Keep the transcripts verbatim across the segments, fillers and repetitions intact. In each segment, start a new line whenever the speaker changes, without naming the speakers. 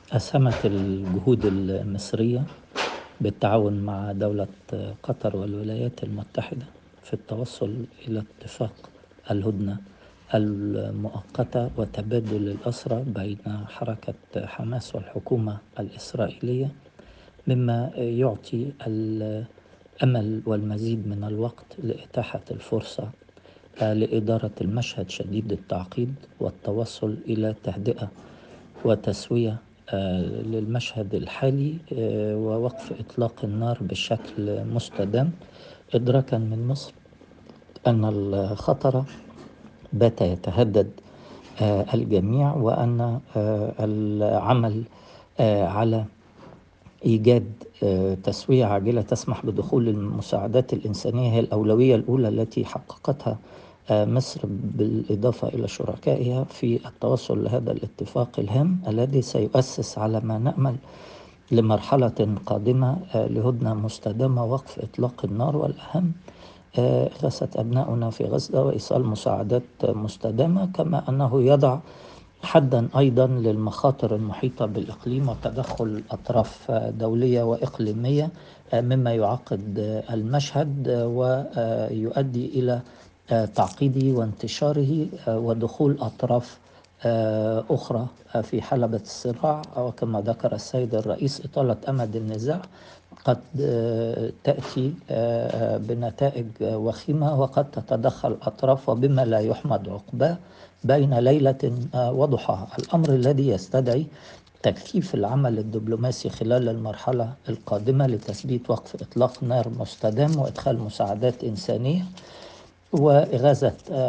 أسهمت الجهود المصرية بالتعاون مع دولة قطر والولايات المتحدة في التوصل إلى اتفاق الهدنة المؤقتة وتبادل الأسرى بين حركة حماس والحكومة الإسرائيلية، مما يعطي الأمل والمزيد من الوقت لإتاحة الفرصة لإدارة المشهد شديد التعقيد والتوصل إلى تهدئة وتسوية للمشهد الحالي ووقف إطلاق النار بشكل مستدام، إدراكا من مصر أن الخطر بات يتهدد الجميع، وأن العمل على إيجاد تسوية عاجلة تسمح بدخول المساعدات الإنسانية هي الأولوية الأولى التي حققتها مصر، بالإضافة إلى شركائها في التوصل لهذا الاتفاق الهام الذي سيؤسس على ما نأمل لمرحلة قادمة لهدنة مستدامة، وقف إطلاق النار، والأهم إغاثة أبنائنا في غزة وإيصال مساعدات مستدامة، كما أنه يضع حدا أيضا للمخاطر المحيطة بالإقليم وتدخل أطراف دولية وإقليمية مما يعقد المشهد ويؤدي إلى تعقيده وانتشاره ودخول أطراف أخرى في حلبة الصراع. وكما ذكر السيد الرئيس، إطالة أمد النزاع قد تأتي بنتائج وخيمة وقد تتدخل أطراف وبما لا يحمد عقباه بين ليلة وضحاها، الأمر الذي يستدعي تكثيف العمل الدبلوماسي خلال المرحلة القادمة لتثبيت وقف إطلاق نار مستدام وإدخال مساعدات إنسانية وإغاثة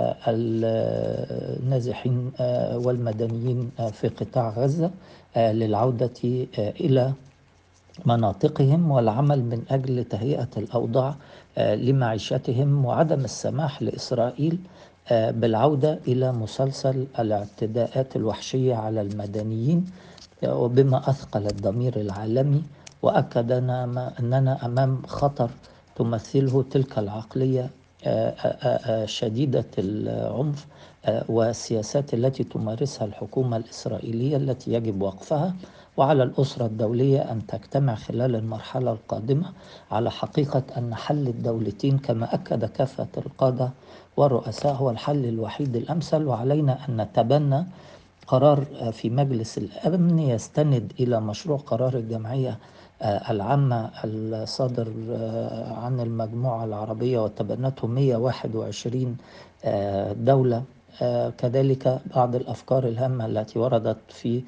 النازحين والمدنيين في قطاع غزة للعودة إلى مناطقهم والعمل من أجل تهيئة الأوضاع لمعيشتهم وعدم السماح لإسرائيل بالعودة إلى مسلسل الاعتداءات الوحشية على المدنيين، وبما أثقل الضمير العالمي وأكد أننا أمام خطر تمثله تلك العقلية شديدة العنف والسياسات التي تمارسها الحكومة الإسرائيلية التي يجب وقفها، وعلى الأسرة الدولية أن تجتمع خلال المرحلة القادمة على حقيقة أن حل الدولتين كما أكد كافة القادة والرؤساء هو الحل الوحيد الأمثل، وعلينا أن نتبنى قرار في مجلس الأمن يستند إلى مشروع قرار الجمعية العامة الصادر عن المجموعة العربية وتبنته مئة وواحد وعشرين دولة. كذلك بعض الأفكار الهامة التي وردت في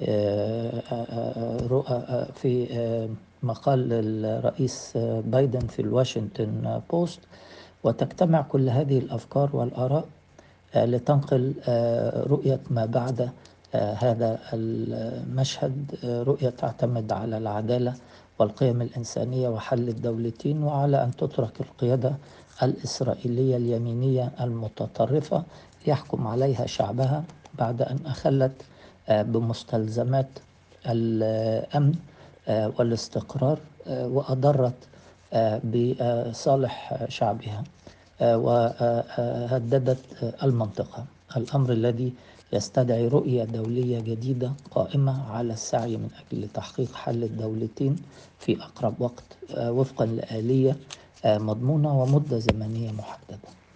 رؤى في مقال الرئيس بايدن في الواشنطن بوست، وتجتمع كل هذه الأفكار والآراء لتنقل رؤية ما بعد هذا المشهد، رؤية تعتمد على العدالة والقيم الإنسانية وحل الدولتين، وعلى أن تترك القيادة الإسرائيلية اليمينية المتطرفة يحكم عليها شعبها بعد أن أخلت بمستلزمات الأمن والاستقرار وأضرت بصالح شعبها وهددت المنطقة، الأمر الذي يستدعي رؤية دولية جديدة قائمة على السعي من أجل تحقيق حل الدولتين في أقرب وقت وفقا لآلية مضمونة ومدة زمنية محددة.